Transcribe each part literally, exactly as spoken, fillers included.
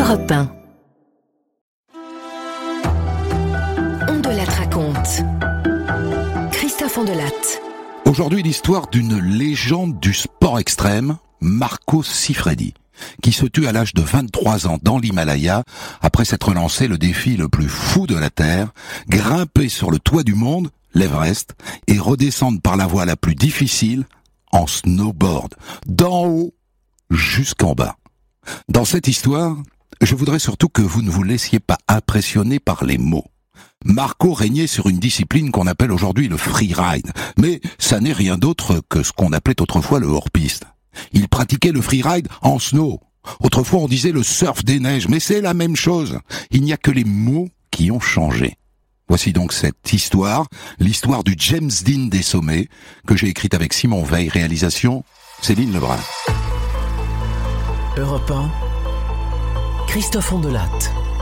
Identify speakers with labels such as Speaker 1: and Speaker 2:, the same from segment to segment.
Speaker 1: Europe un. On de la raconte. Christophe Ondelat.
Speaker 2: Aujourd'hui, l'histoire d'une légende du sport extrême, Marco Siffredi, qui se tue à l'âge de vingt-trois ans dans l'Himalaya après s'être lancé le défi le plus fou de la Terre, grimper sur le toit du monde, l'Everest, et redescendre par la voie la plus difficile, en snowboard, d'en haut jusqu'en bas. Dans cette histoire, je voudrais surtout que vous ne vous laissiez pas impressionner par les mots. Marco régnait sur une discipline qu'on appelle aujourd'hui le freeride, mais ça n'est rien d'autre que ce qu'on appelait autrefois le hors-piste. Il pratiquait le freeride en snow. Autrefois on disait le surf des neiges, mais c'est la même chose. Il n'y a que les mots qui ont changé. Voici donc cette histoire, l'histoire du James Dean des sommets, que j'ai écrite avec Simon Veil, réalisation Céline Lebrun.
Speaker 3: Europe un, Christophe Ondelat.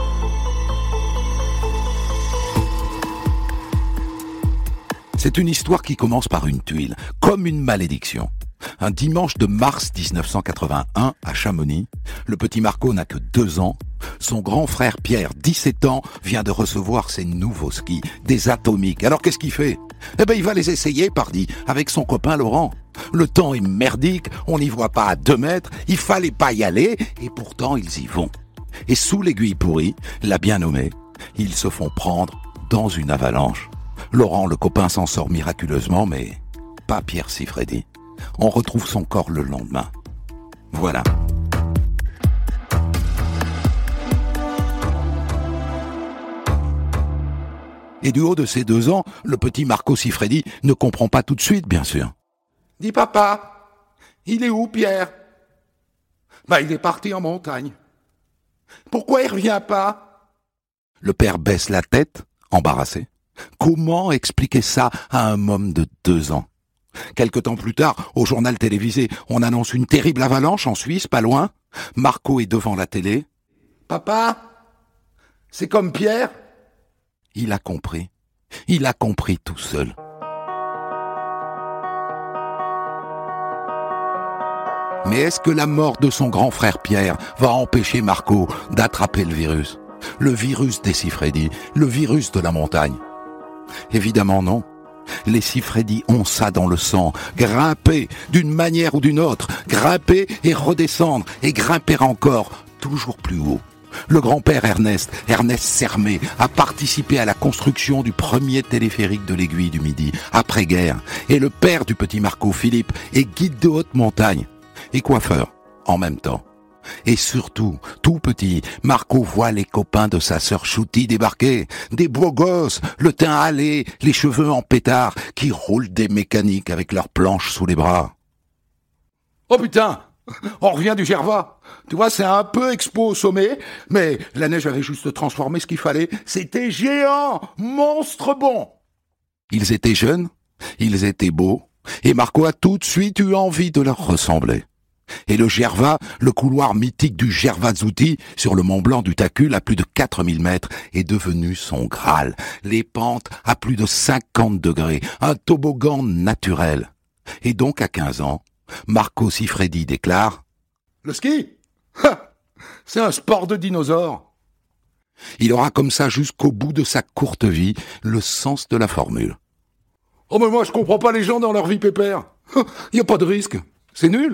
Speaker 2: C'est une histoire qui commence par une tuile, comme une malédiction. Un dimanche de mars dix-neuf cent quatre-vingt-un, à Chamonix, le petit Marco n'a que deux ans. Son grand frère Pierre, dix-sept ans, vient de recevoir ses nouveaux skis, des atomiques. Alors qu'est-ce qu'il fait ? Eh ben, il va les essayer, pardi, avec son copain Laurent. Le temps est merdique, on n'y voit pas à deux mètres, il fallait pas y aller, et pourtant ils y vont. Et sous l'aiguille pourrie, l'a bien nommé, ils se font prendre dans une avalanche. Laurent, le copain, s'en sort miraculeusement, mais pas Pierre Siffredi. On retrouve son corps le lendemain. Voilà. Et du haut de ses deux ans, le petit Marco Siffredi ne comprend pas tout de suite, bien sûr. « Dis papa, il est où Pierre ?»« Bah il est parti en montagne. »« Pourquoi il revient pas ?» Le père baisse la tête, embarrassé. Comment expliquer ça à un môme de deux ans ? Quelque temps plus tard, au journal télévisé, on annonce une terrible avalanche en Suisse, pas loin. Marco est devant la télé. « Papa, c'est comme Pierre ?» Il a compris. Il a compris tout seul. Mais est-ce que la mort de son grand frère Pierre va empêcher Marco d'attraper le virus ? Le virus des Siffredi, le virus de la montagne ? Évidemment non. Les Siffredi ont ça dans le sang. Grimper d'une manière ou d'une autre. Grimper et redescendre. Et grimper encore, toujours plus haut. Le grand-père Ernest, Ernest Sermet, a participé à la construction du premier téléphérique de l'Aiguille du Midi, après-guerre. Et le père du petit Marco, Philippe, est guide de haute montagne. Et coiffeur, en même temps. Et surtout, tout petit, Marco voit les copains de sa sœur Chouti débarquer. Des beaux gosses, le teint hâlé, les cheveux en pétard, qui roulent des mécaniques avec leurs planches sous les bras. Oh putain, on revient du Gervais. Tu vois, c'est un peu expo au sommet, mais la neige avait juste transformé ce qu'il fallait. C'était géant, monstre bon. Ils étaient jeunes, ils étaient beaux, et Marco a tout de suite eu envie de leur ressembler. Et le Gervais, le couloir mythique du Gervasouti, sur le Mont Blanc du Tacul à plus de quatre mille mètres, est devenu son Graal. Les pentes à plus de cinquante degrés, un toboggan naturel. Et donc à quinze ans, Marco Siffredi déclare « Le ski, ha, c'est un sport de dinosaure !» Il aura comme ça jusqu'au bout de sa courte vie le sens de la formule. « Oh mais moi je comprends pas les gens dans leur vie pépère. Il y a pas de risque, c'est nul !»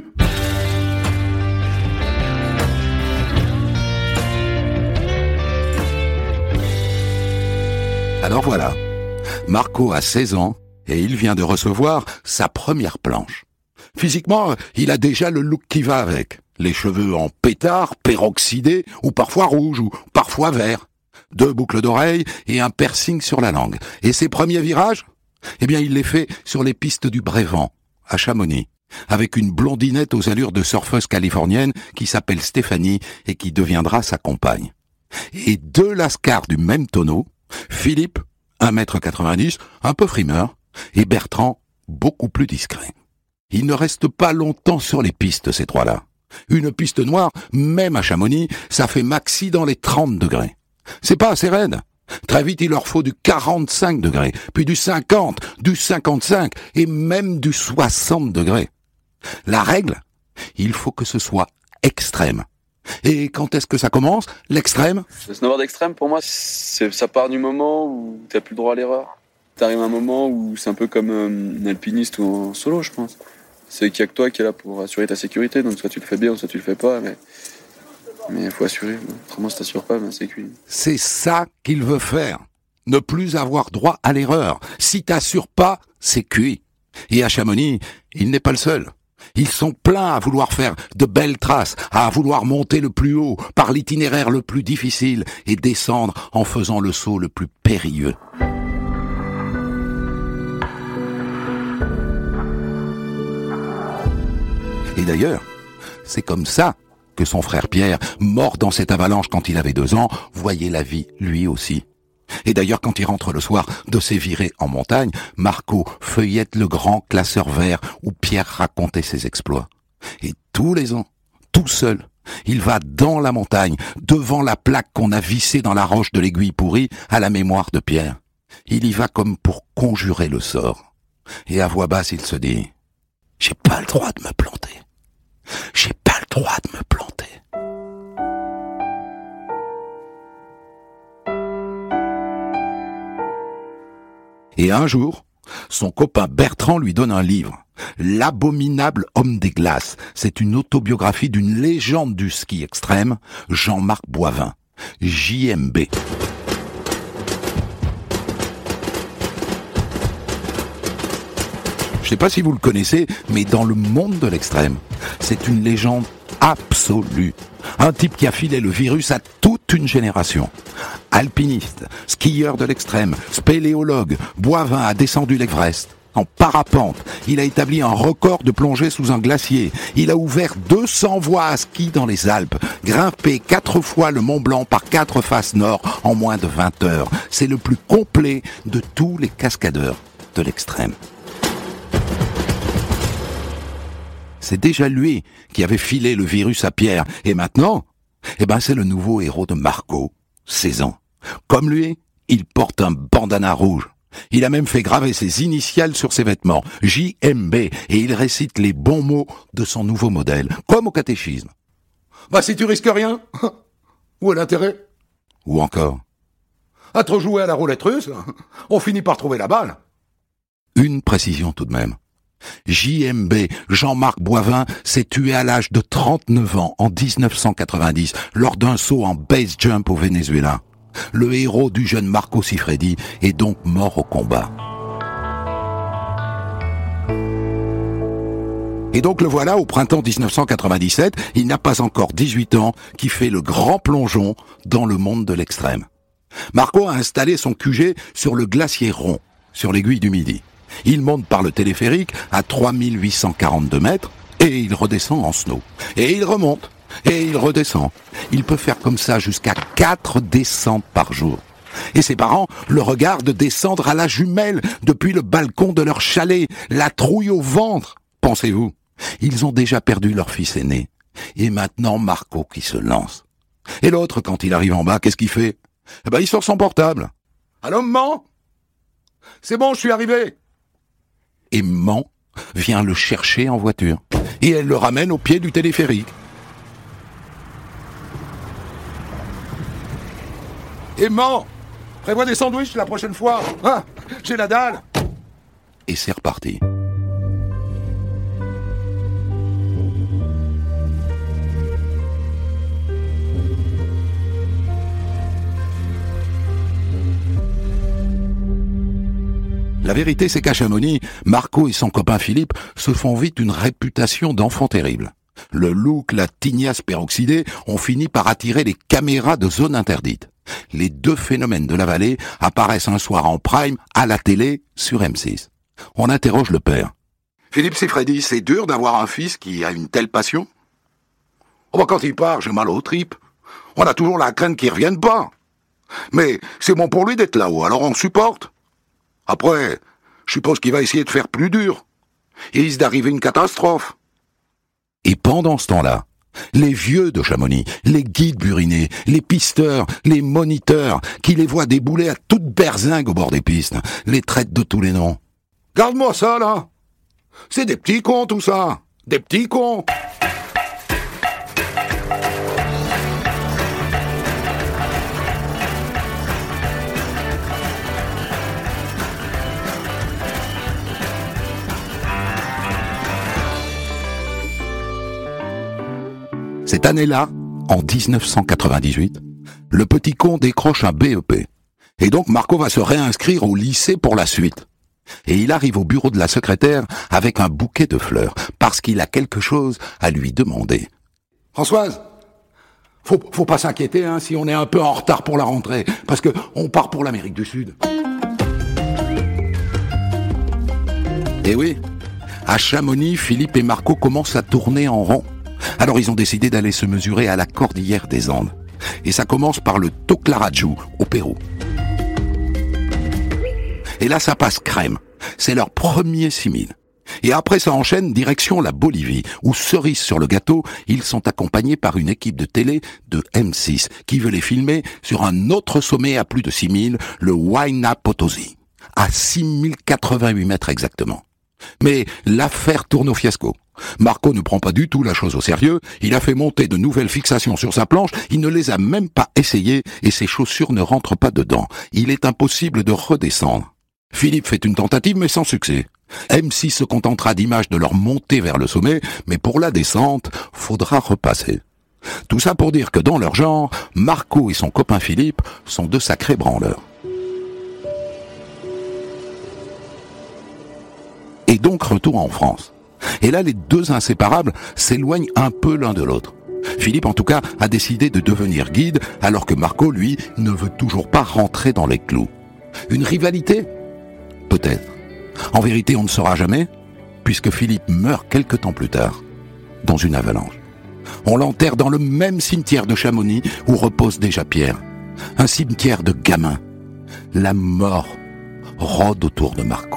Speaker 2: Alors voilà, Marco a seize ans et il vient de recevoir sa première planche. Physiquement, il a déjà le look qui va avec. Les cheveux en pétard, peroxydés, ou parfois rouges, ou parfois verts. Deux boucles d'oreilles et un piercing sur la langue. Et ses premiers virages ? Eh bien, il les fait sur les pistes du Brévent, à Chamonix, avec une blondinette aux allures de surfeuse californienne qui s'appelle Stéphanie et qui deviendra sa compagne. Et deux lascars du même tonneau, Philippe, un mètre quatre-vingt-dix, un peu frimeur, et Bertrand, beaucoup plus discret. Ils ne restent pas longtemps sur les pistes, ces trois-là. Une piste noire, même à Chamonix, ça fait maxi dans les trente degrés. C'est pas assez raide. Très vite, il leur faut du quarante-cinq degrés, puis du cinquante, du cinquante-cinq et même du soixante degrés. La règle, il faut que ce soit extrême. Et quand est-ce que ça commence, l'extrême ?
Speaker 4: Le snowboard extrême, pour moi, c'est, ça part du moment où t'as plus le droit à l'erreur. T'arrives à un moment où c'est un peu comme un alpiniste ou en solo, je pense. C'est qu'il y a que toi qui est là pour assurer ta sécurité, donc soit tu le fais bien, soit tu le fais pas, mais mais il faut assurer. Autrement, si t'assures pas, ben c'est cuit.
Speaker 2: C'est ça qu'il veut faire. Ne plus avoir droit à l'erreur. Si t'assures pas, c'est cuit. Et à Chamonix, il n'est pas le seul. Ils sont pleins à vouloir faire de belles traces, à vouloir monter le plus haut, par l'itinéraire le plus difficile, et descendre en faisant le saut le plus périlleux. Et d'ailleurs, c'est comme ça que son frère Pierre, mort dans cette avalanche quand il avait deux ans, voyait la vie lui aussi. Et d'ailleurs, quand il rentre le soir de ses virées en montagne, Marco feuillette le grand classeur vert où Pierre racontait ses exploits. Et tous les ans, tout seul, il va dans la montagne, devant la plaque qu'on a vissée dans la roche de l'aiguille pourrie à la mémoire de Pierre. Il y va comme pour conjurer le sort. Et à voix basse, il se dit « J'ai pas le droit de me planter. J'ai pas le droit de me planter. » Et un jour, son copain Bertrand lui donne un livre. L'abominable homme des glaces. C'est une autobiographie d'une légende du ski extrême, Jean-Marc Boivin, J M B. Je sais pas si vous le connaissez, mais dans le monde de l'extrême, c'est une légende absolue. Un type qui a filé le virus à toute une génération. Alpiniste, skieur de l'extrême, spéléologue, Boivin a descendu l'Everest. En parapente, il a établi un record de plongée sous un glacier. Il a ouvert deux cents voies à ski dans les Alpes, grimpé quatre fois le Mont Blanc par quatre faces nord en moins de vingt heures. C'est le plus complet de tous les cascadeurs de l'extrême. C'est déjà lui qui avait filé le virus à Pierre. Et maintenant, eh ben c'est le nouveau héros de Marco, seize ans. Comme lui, il porte un bandana rouge. Il a même fait graver ses initiales sur ses vêtements, J M B, et il récite les bons mots de son nouveau modèle, comme au catéchisme. Bah si tu risques rien, où est l'intérêt ? Ou encore, à trop jouer à la roulette russe, on finit par trouver la balle. Une précision tout de même. J M B, Jean-Marc Boivin, s'est tué à l'âge de trente-neuf ans en dix-neuf cent quatre-vingt-dix lors d'un saut en base jump au Venezuela. Le héros du jeune Marco Siffredi est donc mort au combat. Et donc le voilà au printemps dix-neuf cent quatre-vingt-dix-sept, il n'a pas encore dix-huit ans, qui fait le grand plongeon dans le monde de l'extrême. Marco a installé son Q G sur le glacier Rond, sur l'aiguille du Midi. Il monte par le téléphérique à trois mille huit cent quarante-deux mètres et il redescend en snow. Et il remonte et il redescend. Il peut faire comme ça jusqu'à quatre descentes par jour. Et ses parents le regardent descendre à la jumelle depuis le balcon de leur chalet, la trouille au ventre. Pensez-vous, ils ont déjà perdu leur fils aîné. Et maintenant Marco qui se lance. Et l'autre, quand il arrive en bas, qu'est-ce qu'il fait ? Eh ben, il sort son portable. Allô, maman ? C'est bon, je suis arrivé. Et maman vient le chercher en voiture. Et elle le ramène au pied du téléphérique. Et maman, prévois des sandwichs la prochaine fois. Ah, j'ai la dalle. Et c'est reparti. La vérité, c'est qu'à Chamonix, Marco et son copain Philippe se font vite une réputation d'enfants terribles. Le look, la tignasse peroxydée ont fini par attirer les caméras de zone interdite. Les deux phénomènes de la vallée apparaissent un soir en prime à la télé sur M six. On interroge le père. Philippe Siffredi, c'est dur d'avoir un fils qui a une telle passion ? Oh bah quand il part, j'ai mal aux tripes. On a toujours la crainte qu'il revienne pas. Mais c'est bon pour lui d'être là-haut, alors on supporte. Après, je suppose qu'il va essayer de faire plus dur. Il risque d'arriver une catastrophe. Et pendant ce temps-là, les vieux de Chamonix, les guides burinés, les pisteurs, les moniteurs, qui les voient débouler à toute berzingue au bord des pistes, les traitent de tous les noms. Garde-moi ça, là. C'est des petits cons, tout ça. Des petits cons. Cette année-là, en dix-neuf cent quatre-vingt-dix-huit, le petit con décroche un B E P. Et donc Marco va se réinscrire au lycée pour la suite. Et il arrive au bureau de la secrétaire avec un bouquet de fleurs, parce qu'il a quelque chose à lui demander.
Speaker 5: Françoise, faut, faut pas s'inquiéter hein, si on est un peu en retard pour la rentrée, parce que on part pour l'Amérique du Sud.
Speaker 2: Et oui, à Chamonix, Philippe et Marco commencent à tourner en rond. Alors ils ont décidé d'aller se mesurer à la cordillère des Andes. Et ça commence par le Toclaraju, au Pérou. Et là, ça passe crème. C'est leur premier six mille. Et après, ça enchaîne direction la Bolivie, où, cerise sur le gâteau, ils sont accompagnés par une équipe de télé de M six, qui veut les filmer sur un autre sommet à plus de six mille, le Huayna Potosí, à six mille quatre-vingt-huit mètres exactement. Mais l'affaire tourne au fiasco. Marco ne prend pas du tout la chose au sérieux, il a fait monter de nouvelles fixations sur sa planche, il ne les a même pas essayées et ses chaussures ne rentrent pas dedans. Il est impossible de redescendre. Philippe fait une tentative mais sans succès. M six se contentera d'images de leur montée vers le sommet, mais pour la descente, faudra repasser. Tout ça pour dire que dans leur genre, Marco et son copain Philippe sont deux sacrés branleurs. Et donc retour en France. Et là, les deux inséparables s'éloignent un peu l'un de l'autre. Philippe, en tout cas, a décidé de devenir guide, alors que Marco, lui, ne veut toujours pas rentrer dans les clous. Une rivalité ? Peut-être. En vérité, on ne saura jamais, puisque Philippe meurt quelque temps plus tard, dans une avalanche. On l'enterre dans le même cimetière de Chamonix où repose déjà Pierre. Un cimetière de gamins. La mort rôde autour de Marco.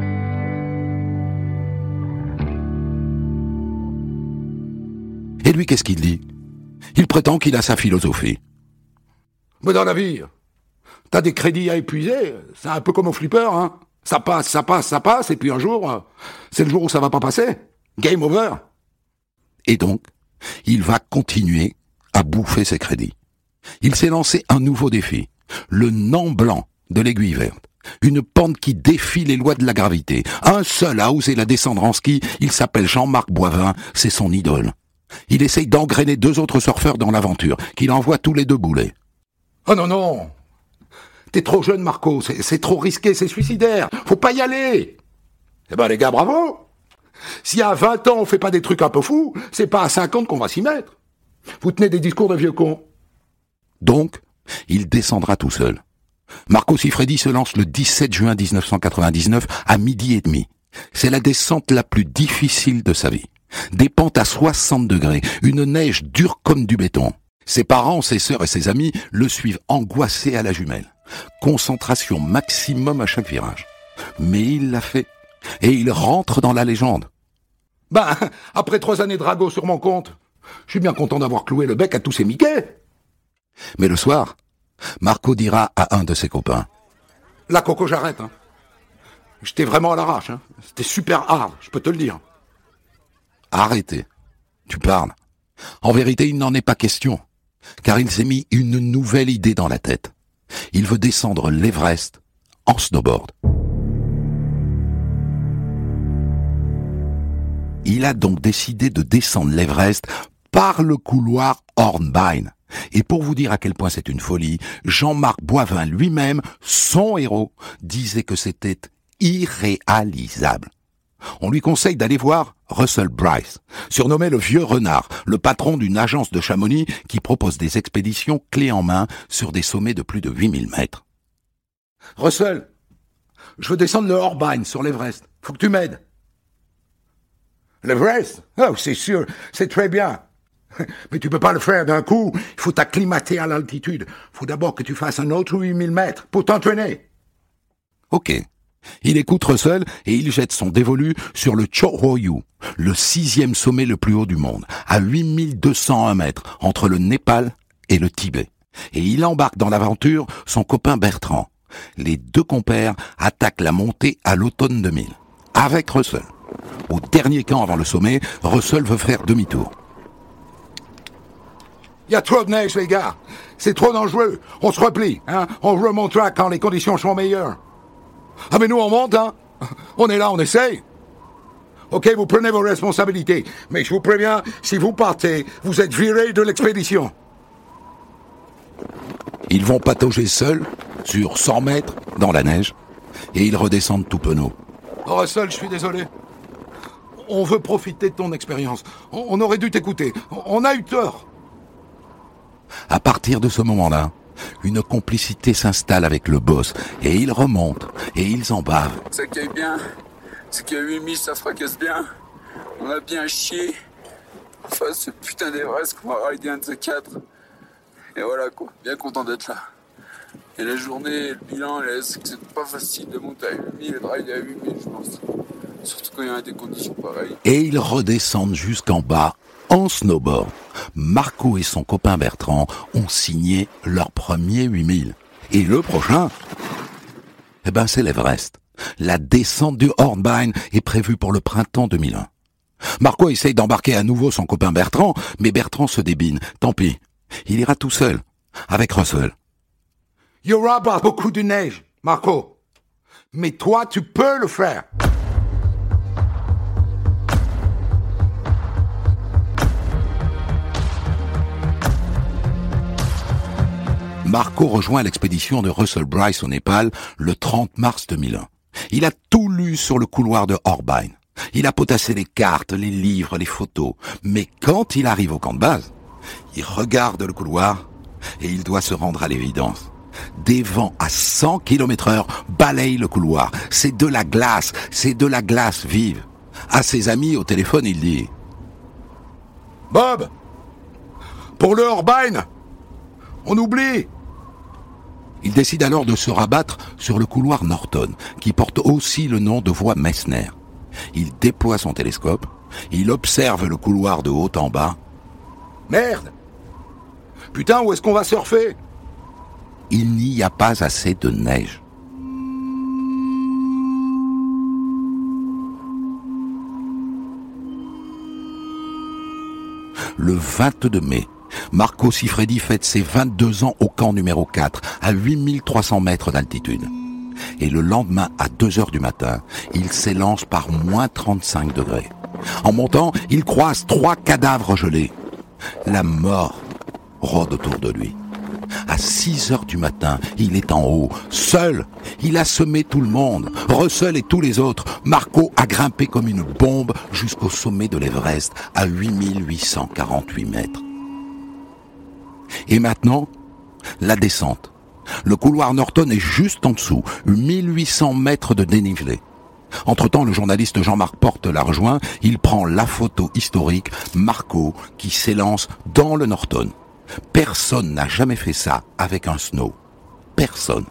Speaker 2: Et lui, qu'est-ce qu'il dit ? Il prétend qu'il a sa philosophie.
Speaker 5: Mais dans la vie, t'as des crédits à épuiser, c'est un peu comme au flipper, hein. Ça passe, ça passe, ça passe, et puis un jour, c'est le jour où ça va pas passer. Game over.
Speaker 2: Et donc, il va continuer à bouffer ses crédits. Il s'est lancé un nouveau défi, le Nant Blanc de l'Aiguille Verte. Une pente qui défie les lois de la gravité. Un seul a osé la descendre en ski, il s'appelle Jean-Marc Boivin, c'est son idole. Il essaye d'engrainer deux autres surfeurs dans l'aventure, qu'il envoie tous les deux bouler.
Speaker 5: Oh non, non. T'es trop jeune, Marco, c'est, c'est trop risqué, c'est suicidaire. Faut pas y aller. Eh ben, les gars, bravo. Si à vingt ans on fait pas des trucs un peu fous, c'est pas à cinquante qu'on va s'y mettre. Vous tenez des discours de vieux cons.
Speaker 2: Donc, il descendra tout seul. Marco Siffredi se lance le dix-sept juin dix-neuf cent quatre-vingt-dix-neuf à midi et demi. C'est la descente la plus difficile de sa vie. Des pentes à soixante degrés, une neige dure comme du béton. Ses parents, ses sœurs et ses amis le suivent angoissés à la jumelle. Concentration maximum à chaque virage. Mais il l'a fait. Et il rentre dans la légende.
Speaker 5: Ben, après trois années de ragot sur mon compte, je suis bien content d'avoir cloué le bec à tous ces Mickey.
Speaker 2: Mais le soir, Marco dira à un de ses copains.
Speaker 5: Là, Coco, j'arrête. Hein. J'étais vraiment à l'arrache. Hein. C'était super hard, je peux te le dire.
Speaker 2: Arrêtez. Tu parles. En vérité, il n'en est pas question. Car il s'est mis une nouvelle idée dans la tête. Il veut descendre l'Everest en snowboard. Il a donc décidé de descendre l'Everest par le couloir Hornbein. Et pour vous dire à quel point c'est une folie, Jean-Marc Boivin lui-même, son héros, disait que c'était irréalisable. On lui conseille d'aller voir Russell Bryce, surnommé le Vieux Renard, le patron d'une agence de Chamonix qui propose des expéditions clés en main sur des sommets de plus de huit mille mètres.
Speaker 5: Russell, je veux descendre le Hornbein sur l'Everest. Faut que tu m'aides. L'Everest? Oh, c'est sûr, c'est très bien. Mais tu peux pas le faire d'un coup. Il faut t'acclimater à l'altitude. Faut d'abord que tu fasses un autre huit mille mètres pour t'entraîner.
Speaker 2: Ok. Il écoute Russell et il jette son dévolu sur le Chorroyu, le sixième sommet le plus haut du monde, à huit mille deux cent un mètres, entre le Népal et le Tibet. Et il embarque dans l'aventure son copain Bertrand. Les deux compères attaquent la montée à l'automne deux mille, avec Russell. Au dernier camp avant le sommet, Russell veut faire demi-tour.
Speaker 5: Il y a trop de neige, les gars. C'est trop dangereux. On se replie, hein. On remontera quand les conditions seront meilleures. Ah, mais nous, on monte, hein. On est là, on essaye. Ok, vous prenez vos responsabilités. Mais je vous préviens, si vous partez, vous êtes viré de l'expédition.
Speaker 2: Ils vont patauger seuls, sur cent mètres, dans la neige, et ils redescendent tout penaud.
Speaker 5: Oh, Russell, je suis désolé. On veut profiter de ton expérience. On, on aurait dû t'écouter. On, on a eu tort.
Speaker 2: À partir de ce moment-là, une complicité s'installe avec le boss, et ils remontent, et ils en bavent.
Speaker 4: Ça qui est bien, c'est qu'à huit mille, ça fracasse bien. On a bien chié. Enfin, ce putain d'Everest qu'on va rider un de ces quatre. Et voilà quoi, bien content d'être là. Et la journée, le bilan, c'est pas facile de monter à huit mille et de rider à huit mille, je pense. Surtout quand il y a des conditions pareilles.
Speaker 2: Et ils redescendent jusqu'en bas, en snowboard. Marco et son copain Bertrand ont signé leur premier huit mille. Et le prochain, eh ben c'est l'Everest. La descente du Hornbein est prévue pour le printemps deux mille un. Marco essaye d'embarquer à nouveau son copain Bertrand, mais Bertrand se débine. Tant pis, il ira tout seul, avec Russell.
Speaker 5: Il y aura pas beaucoup de neige, Marco. Mais toi, tu peux le faire.
Speaker 2: Marco rejoint l'expédition de Russell Bryce au Népal le trente mars deux mille un. Il a tout lu sur le couloir de Hornbein. Il a potassé les cartes, les livres, les photos. Mais quand il arrive au camp de base, il regarde le couloir et il doit se rendre à l'évidence. Des vents à cent kilomètres heure balayent le couloir. C'est de la glace, c'est de la glace vive. À ses amis au téléphone, il dit
Speaker 5: « Bob, pour le Hornbein, on oublie !»
Speaker 2: Il décide alors de se rabattre sur le couloir Norton, qui porte aussi le nom de voie Messner. Il déploie son télescope, il observe le couloir de haut en bas.
Speaker 5: Merde! Putain, où est-ce qu'on va surfer?
Speaker 2: Il n'y a pas assez de neige. Le vingt-deux mai, Marco Siffredi fête ses vingt-deux ans au camp numéro quatre, à huit mille trois cents mètres d'altitude. Et le lendemain, à deux heures du matin, il s'élance par moins trente-cinq degrés. En montant, il croise trois cadavres gelés. La mort rôde autour de lui. À six heures du matin, il est en haut, seul. Il a semé tout le monde, Russell et tous les autres. Marco a grimpé comme une bombe jusqu'au sommet de l'Everest, à huit mille huit cent quarante-huit mètres. Et maintenant, la descente. Le couloir Norton est juste en dessous, mille huit cents mètres de dénivelé. Entre-temps, le journaliste Jean-Marc Porte l'a rejoint. Il prend la photo historique, Marco, qui s'élance dans le Norton. Personne n'a jamais fait ça avec un snow. Personne.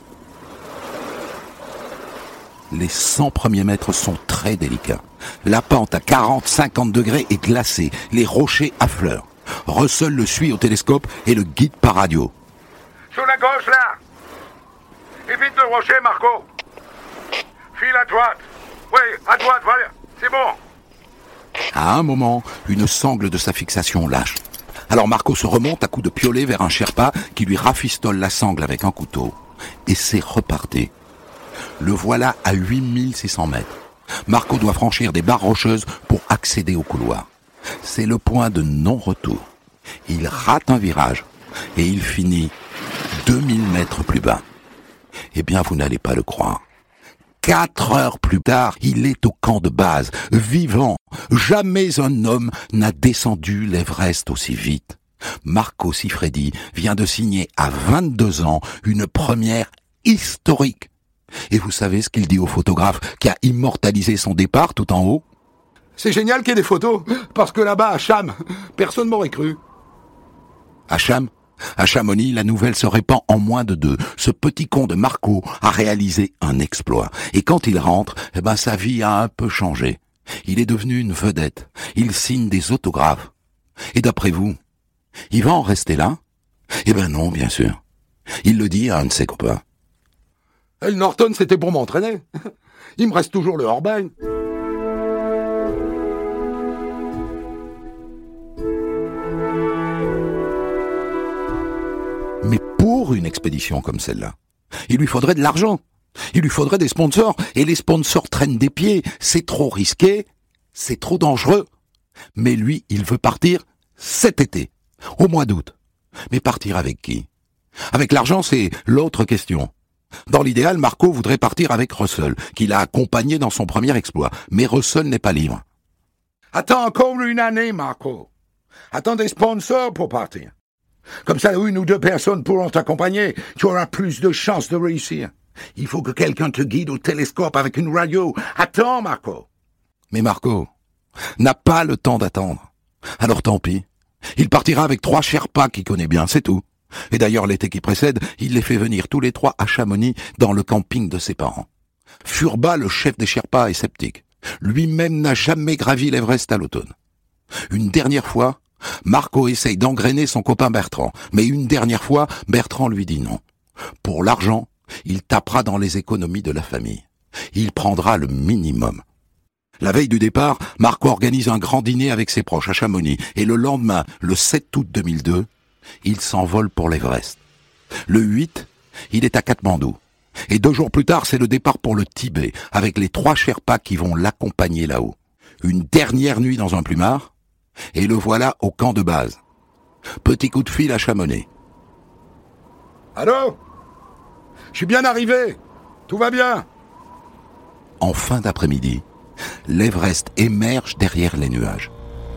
Speaker 2: Les cent premiers mètres sont très délicats. La pente à quarante à cinquante degrés est glacée. Les rochers affleurent. Russell le suit au télescope et le guide par radio.
Speaker 5: Sur la gauche, là! Évite le rocher, Marco! File à droite! Oui, à droite, voilà! C'est bon!
Speaker 2: À un moment, une sangle de sa fixation lâche. Alors Marco se remonte à coups de piolet vers un Sherpa qui lui rafistole la sangle avec un couteau. Et c'est reparti. Le voilà à huit mille six cents mètres. Marco doit franchir des barres rocheuses pour accéder au couloir. C'est le point de non-retour. Il rate un virage et il finit deux mille mètres plus bas. Eh bien, vous n'allez pas le croire. Quatre heures plus tard, il est au camp de base, vivant. Jamais un homme n'a descendu l'Everest aussi vite. Marco Siffredi vient de signer à vingt-deux ans une première historique. Et vous savez ce qu'il dit au photographe qui a immortalisé son départ tout en haut?
Speaker 5: C'est génial qu'il y ait des photos, parce que là-bas, à Cham, personne m'aurait cru.
Speaker 2: À Cham, à Chamonix, la nouvelle se répand en moins de deux. Ce petit con de Marco a réalisé un exploit. Et quand il rentre, eh ben, sa vie a un peu changé. Il est devenu une vedette. Il signe des autographes. Et d'après vous, il va en rester là? Eh ben non, bien sûr. Il le dit à un de ses copains.
Speaker 5: Et le Norton, c'était pour m'entraîner. Il me reste toujours le Hornbein.
Speaker 2: Mais pour une expédition comme celle-là, il lui faudrait de l'argent. Il lui faudrait des sponsors. Et les sponsors traînent des pieds. C'est trop risqué. c'est trop dangereux. Mais lui, il veut partir cet été, au mois d'août. Mais partir avec qui? Avec l'argent, c'est l'autre question. Dans l'idéal, Marco voudrait partir avec Russell, qu'il a accompagné dans son premier exploit. Mais Russell n'est pas libre.
Speaker 5: Attends encore une année, Marco. Attends des sponsors pour partir. Comme ça, une ou deux personnes pourront t'accompagner. Tu auras plus de chances de réussir. Il faut que quelqu'un te guide au télescope avec une radio. Attends, Marco.
Speaker 2: Mais Marco n'a pas le temps d'attendre. Alors tant pis. Il partira avec trois Sherpas qu'il connaît bien, c'est tout. Et d'ailleurs, l'été qui précède, il les fait venir tous les trois à Chamonix, dans le camping de ses parents. Furba, le chef des Sherpas, est sceptique. Lui-même n'a jamais gravi l'Everest à l'automne. Une dernière fois, Marco essaye d'engrainer son copain Bertrand, mais une dernière fois, Bertrand lui dit non. Pour l'argent, il tapera dans les économies de la famille. Il prendra le minimum. La veille du départ, Marco organise un grand dîner avec ses proches à Chamonix, et le lendemain, le sept août deux mille deux, il s'envole pour l'Everest. Le huit, il est à Katmandou. Et deux jours plus tard, c'est le départ pour le Tibet, avec les trois Sherpas qui vont l'accompagner là-haut. Une dernière nuit dans un plumard, et le voilà au camp de base. Petit coup de fil à Chamonix.
Speaker 5: Allô? Je suis bien arrivé. Tout va bien.
Speaker 2: En fin d'après-midi, l'Everest émerge derrière les nuages.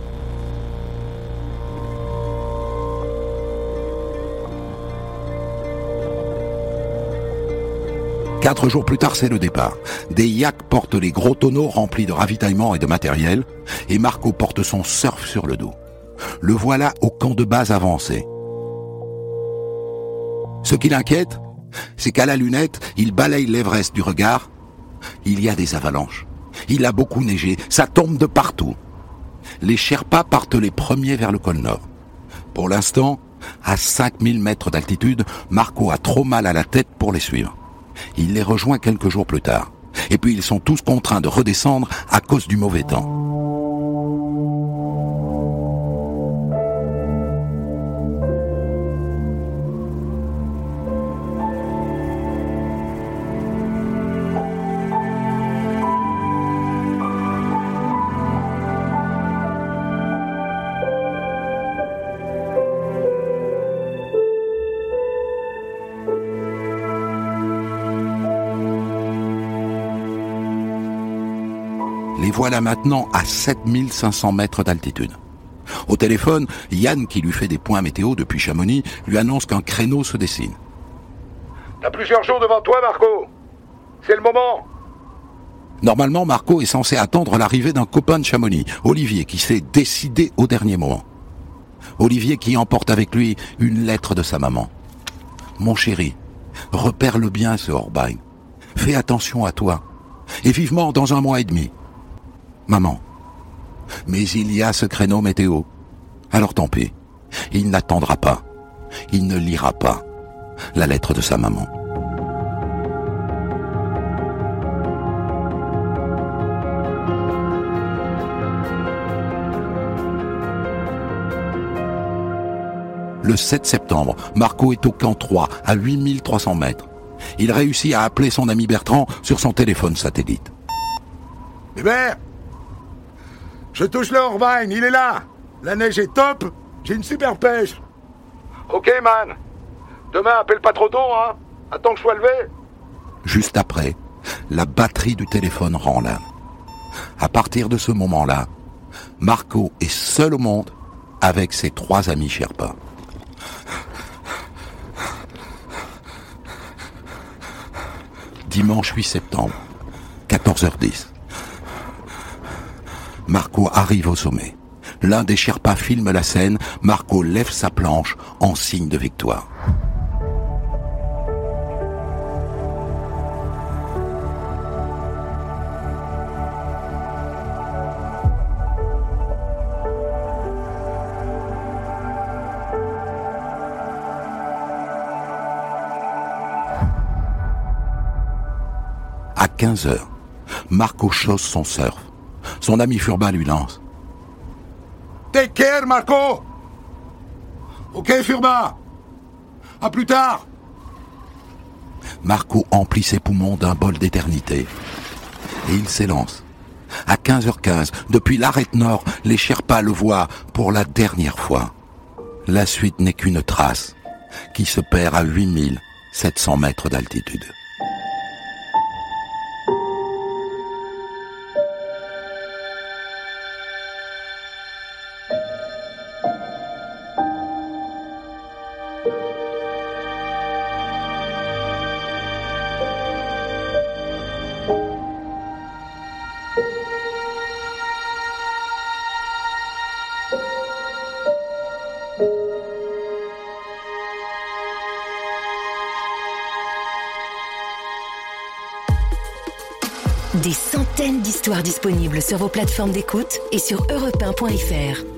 Speaker 2: Quatre jours plus tard, c'est le départ. Des yaks portent les gros tonneaux remplis de ravitaillement et de matériel, et Marco porte son surf sur le dos. Le voilà au camp de base avancé. Ce qui l'inquiète, c'est qu'à la lunette, il balaye l'Everest du regard. Il y a des avalanches. Il a beaucoup neigé, ça tombe de partout. Les Sherpas partent les premiers vers le col Nord. Pour l'instant, à cinq mille mètres d'altitude, Marco a trop mal à la tête pour les suivre. Il les rejoint quelques jours plus tard. Et puis ils sont tous contraints de redescendre à cause du mauvais temps. Les voilà maintenant à sept mille cinq cents mètres d'altitude. Au téléphone, Yann, qui lui fait des points météo depuis Chamonix, lui annonce qu'un créneau se dessine.
Speaker 5: T'as plusieurs jours devant toi, Marco. C'est le moment.
Speaker 2: Normalement, Marco est censé attendre l'arrivée d'un copain de Chamonix, Olivier, qui s'est décidé au dernier moment. Olivier qui emporte avec lui une lettre de sa maman. « Mon chéri, repère-le bien ce Hornbein. Fais attention à toi. Et vivement dans un mois et demi. Maman. Mais il y a ce créneau météo. Alors tant pis. Il n'attendra pas. Il ne lira pas la lettre de sa maman. » Le sept septembre, Marco est au camp trois, à huit mille trois cents mètres. Il réussit à appeler son ami Bertrand sur son téléphone satellite.
Speaker 5: « Hubert, je touche le Hornbein, il est là. La neige est top, j'ai une super pêche. »« Ok, man. Demain, appelle pas trop tôt, hein. Attends que je sois levé. »
Speaker 2: Juste après, la batterie du téléphone rend l'âme. À partir de ce moment-là, Marco est seul au monde avec ses trois amis Sherpas. Dimanche huit septembre, quatorze heures dix. Marco arrive au sommet. L'un des Sherpas filme la scène. Marco lève sa planche en signe de victoire. À quinze heures, Marco chausse son surf. Son ami Furba lui lance.
Speaker 5: « Take care, Marco. Ok, Furba. À plus tard. »
Speaker 2: Marco emplit ses poumons d'un bol d'éternité. Et il s'élance. À quinze heures quinze, depuis l'arête nord, les Sherpas le voient pour la dernière fois. La suite n'est qu'une trace qui se perd à huit mille sept cents mètres d'altitude.
Speaker 1: Des centaines d'histoires disponibles sur vos plateformes d'écoute et sur europe un point f r.